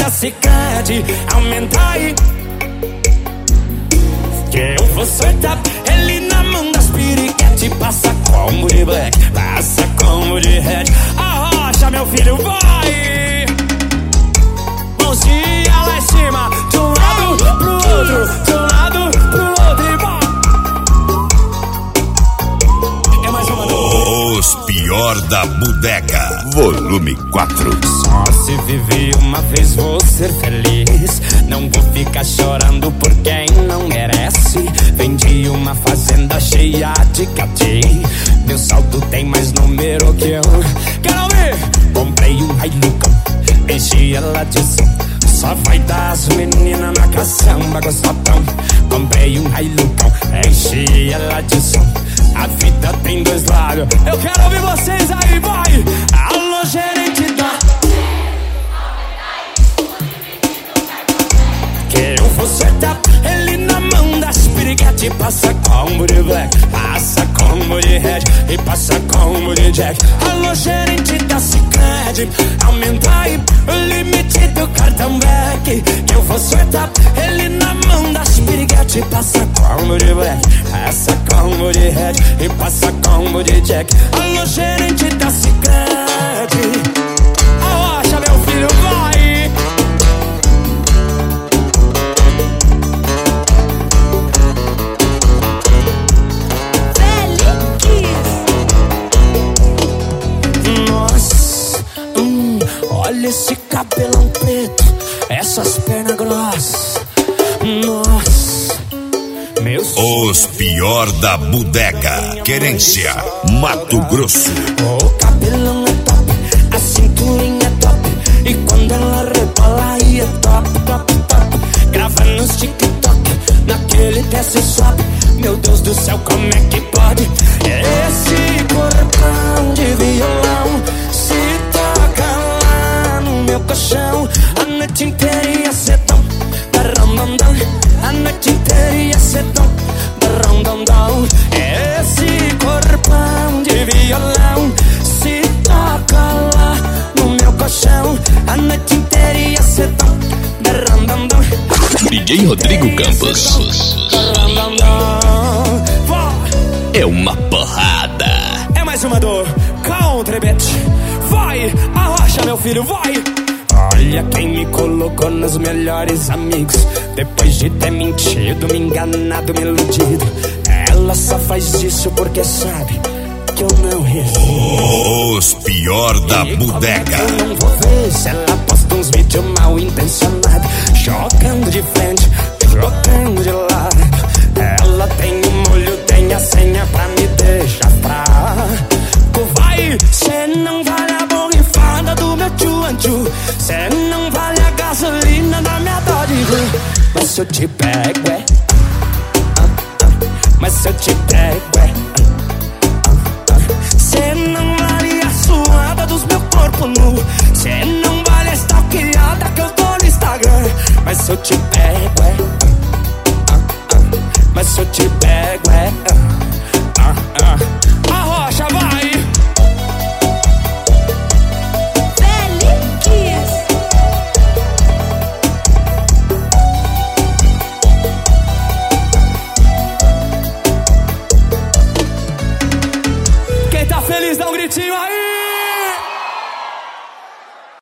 da Sicredi, aumenta aí, que eu vou soltar ele na mão das piriguete. Passa combo de black, passa combo de red. Arrocha, meu filho, vai! Mãozinha lá em cima, de um lado pro outro, de um lado pro outro e vai! É mais uma dor. Os pior da bodega, volume 4. Só se vive uma vez, vou ser feliz. Não vou ficar chorando por quem não merece. Vendi uma fazenda cheia de cadê. Meu saldo tem mais número que eu. Quero ouvir! Comprei um Hilux, enchi ela de som. Só vai dar as meninas na caçamba gostosão. Comprei um Hilux, enchi ela de som. A vida tem dois lados. Eu quero ouvir vocês aí, vai! Alô, gerente da... Que eu vou soltar ele na mão das piriguete. Passa combo de black, passa combo de red e passa combo de jack. Alô, gerente da Sicredi, aumenta aí o limite do cartão back. Que eu vou soltar ele na mão das piriguete. Passa combo de black, passa combo de red e passa combo de jack. Alô, gerente da Sicredi, arrocha, meu filho, vai! Olha esse cabelão preto, essas pernas grossas. Nossa, meu sonho. Os pior da bodega, Querência, Mato Grosso. O cabelão é top, a cinturinha é top. E quando ela rebola aí é top, top, top. Grava nos TikTok, naquele desce e sobe. Meu Deus do céu, como é que pode? Esse corpão de violão se toca lá no meu colchão. A noite inteira ia ser tão darrandandão. A noite inteira ia ser tão darrandandão. Esse corpão de violão se toca lá no meu colchão. A noite inteira ia ser tão darrandandão. DJ Rodrigo Campos. É uma porrada. É mais uma dor, country bitch. Vai, arrocha, meu filho, vai. Olha quem me colocou nos melhores amigos. Depois de ter mentido, me enganado, me iludido. Ela só faz isso porque sabe que eu não resisto. Os pior da bodega. Eu não vou ver se ela posta uns vídeos mal intencionados, jogando de frente, jogando de lado. Ela tem um molho, tem a senha pra me deixar fraco. Vai, cê não vale a borrifada do meu tchu-anchu. Cê não vale a gasolina da minha Dodge. Mas se eu te pego, é mas se eu te pego, é cê não vale a suada dos meus corpos nu. Cê não vale a stalkeada que eu tô no Instagram. Mas se eu te pego, é mas se eu te pego, é arrocha, vai! Feliz. Quem tá feliz dá um gritinho aí!